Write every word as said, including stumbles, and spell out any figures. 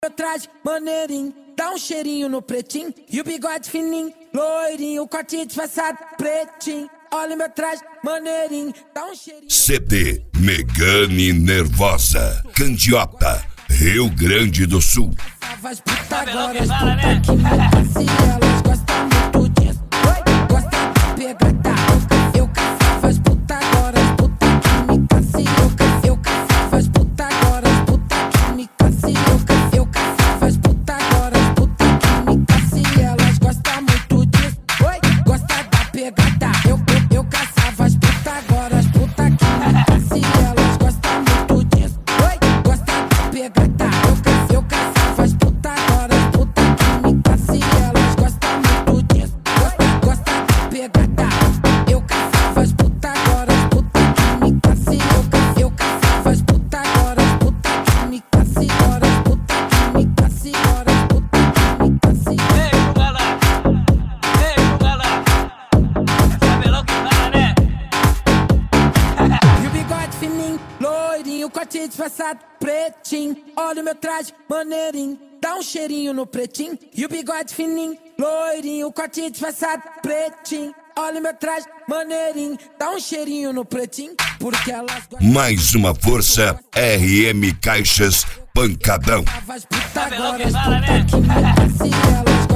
Meu traje maneirinho, dá um cheirinho no pretinho. E o bigode fininho, loirinho, o corte disfarçado, pretinho. Olha meu traje maneirinho, dá um cheirinho. C D Megane Nervosa, Candiota, Rio Grande do Sul. As puta agora, as puta que me caça, elas gostam muito disso. Gostam da pegada. Eu caçava as puta agora, as puta que me caça. Eu caçava as puta agora, as puta que me caça. Eu caçava as puta agora, as puta que me caça, elas gostam muito disso. Gostam da pegada. Eu, eu, eu caçava as puta agora, as puta que me caça, elas gostam muito disso. Gostam da pegada. Eu, eu caçava as puta agora, as puta que me caça, elas gostam muito disso. Gostam da pegada. Eu caçava as puta agora, as puta que me caça. Eu, eu caçava as puta agora, as puta que me caça, agora as puta que me caça, agora as puta que me caça. Ei, Bugala! Ei, Bugala! Cabelão que fala, né? E o bigode fininho, loirinho, o corte disfarçado, pretinho. Olha o meu traje maneirinho, dá um cheirinho no pretinho. E o bigode fininho, loirinho, o corte disfarçado, pretinho. Olha o meu traje maneirinho, dá um cheirinho no pretinho. Porque elas gostam. Mais uma força, R M Caixas Pancadão. As puta agora, as puta que me caça, elas